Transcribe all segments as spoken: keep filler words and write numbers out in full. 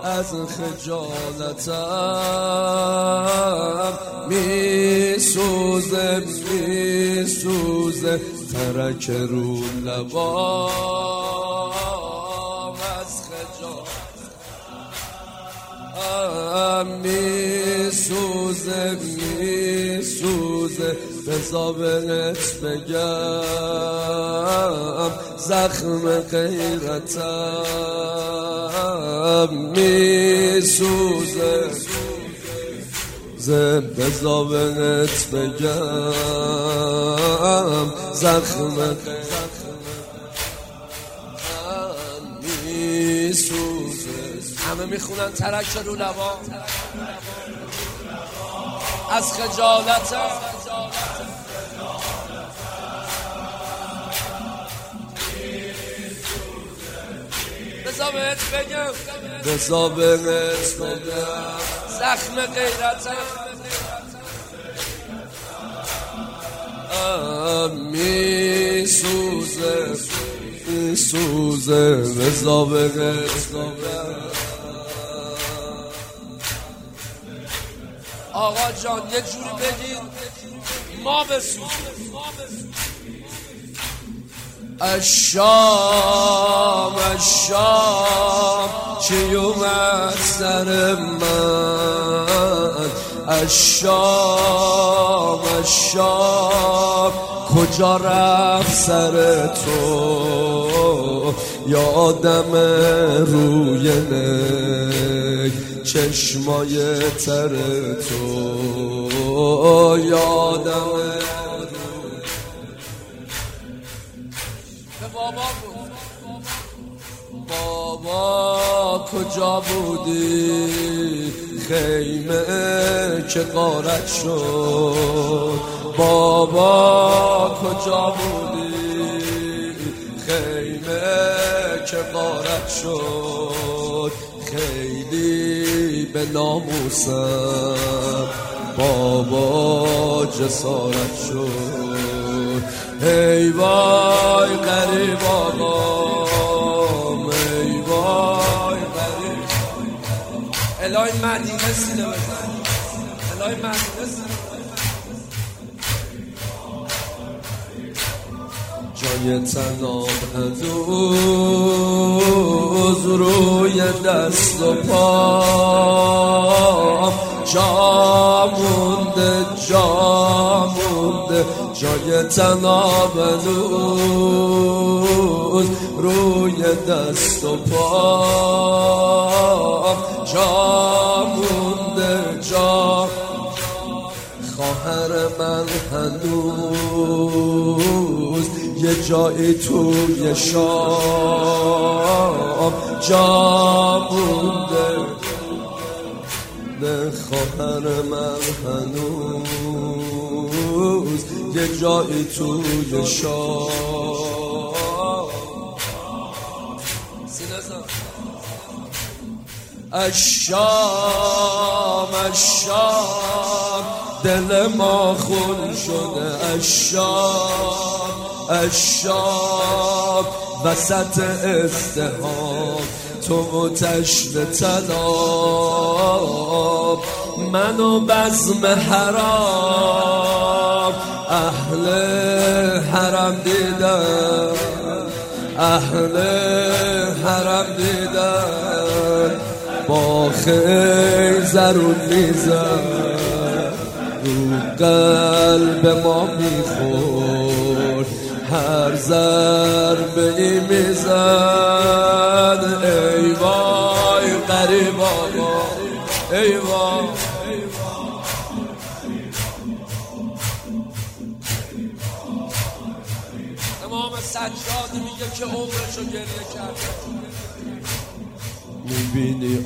از خجالتم میسوزه میسوزه ترک رو لبام از خجالتم میسوزه میسوزه بذار بهت بگم زخم غیرتم میسوزه بذار بهت بگم زخم غیرتم میسوزه. همه میخونن ترک رو لبام از خجالتم بذار بهت بگم بذار بهت بگم زخم غیرتم میسوزه میسوزه بذار بهت بگم. آقا جان یه جوری بگید ما بسوزیم. الشام الشام چی اومد سر من الشام الشام کجا رفت سر تو یادم روی نک چشمای تر تو یادم بابا کجا بودی خیمه که غارت شد بابا کجا بودی خیمه که غارت شد خیلی به ناموسم بابا جسارت شد ای وای غریب آقام ای وای غریب الهی مدینه سینه بزن الهی مدینه سینه جای تناب هنوز روی دست و پا جا مونده جا مونده جای تناب هنوز روی دست و پا جا مونده جا خواهر من هنوز یه جایی توی شام جا مونده نه خواهر من هنوز یه جایی توی شام الشام الشام دل ما خون شده الشام الشام وسط ازدحام تو تشت طلاب منو بزم حرام اهل حرم دیدن اهل حرم دیدن با خیزر و میزن رو قلب ما میخورد هر ضربه ای میزن ای وای غریب آقا ای وای امام سجادی میگه که عمرشو گریه کرده میبینی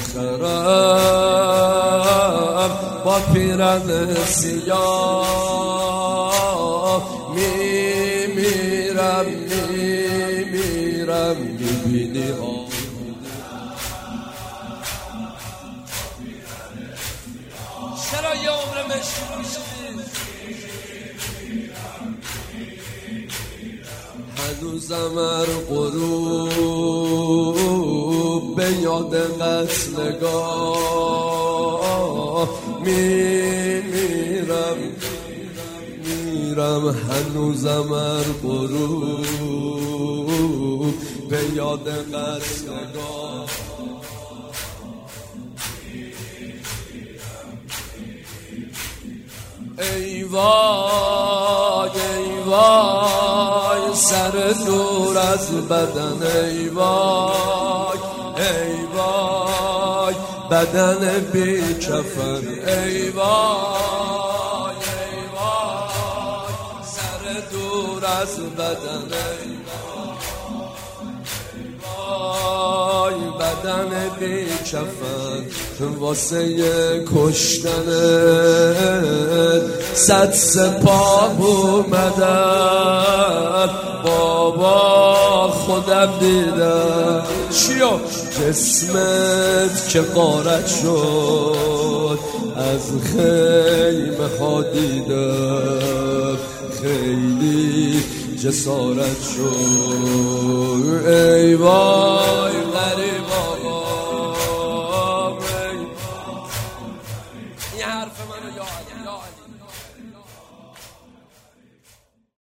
آخرم با پیرن سیاه میمیرم میمیرم میبینی آخرم چرا یه عمر مشکل میشید هنوزم ار غروب به به یاد قتلگاه میمیرم میرم هنوزم ار غروب به یاد قتلگاه. ای وای ای وای سر دور از بدن، ای وای ای وای بدن بی کفن، ای وای ای وای سر دور از بدن، ای وای بدن بی کفن واسه کشتنت صد سپاه اومدن بابا خودم دیدم چیو جسمت که غارت شد از خیمه ها دیدم خیلی جسارت شد. ای وای غریبا این حرف منو یا علی یا علی